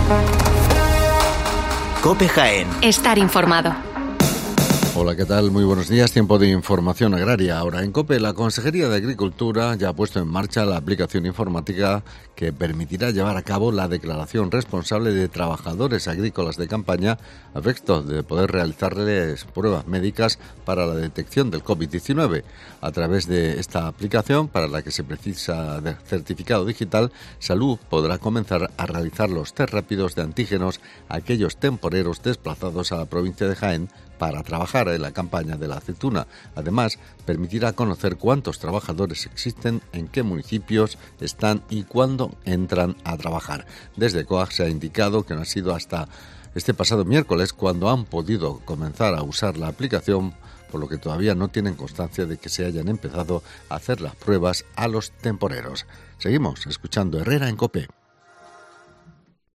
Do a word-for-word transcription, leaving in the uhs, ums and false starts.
COPE Jaén. Estar informado. Hola, ¿qué tal? Muy buenos días. Tiempo de información agraria. Ahora en COPE, la Consejería de Agricultura ya ha puesto en marcha la aplicación informática que permitirá llevar a cabo la declaración responsable de trabajadores agrícolas de campaña a efectos de poder realizarles pruebas médicas para la detección del COVID diecinueve. A través de esta aplicación, para la que se precisa de certificado digital, Salud podrá comenzar a realizar los test rápidos de antígenos a aquellos temporeros desplazados a la provincia de Jaén para trabajar en la campaña de la aceituna. Además, permitirá conocer cuántos trabajadores existen, en qué municipios están y cuándo entran a trabajar. Desde COAG se ha indicado que no ha sido hasta este pasado miércoles cuando han podido comenzar a usar la aplicación, por lo que todavía no tienen constancia de que se hayan empezado a hacer las pruebas a los temporeros. Seguimos escuchando Herrera en COPE.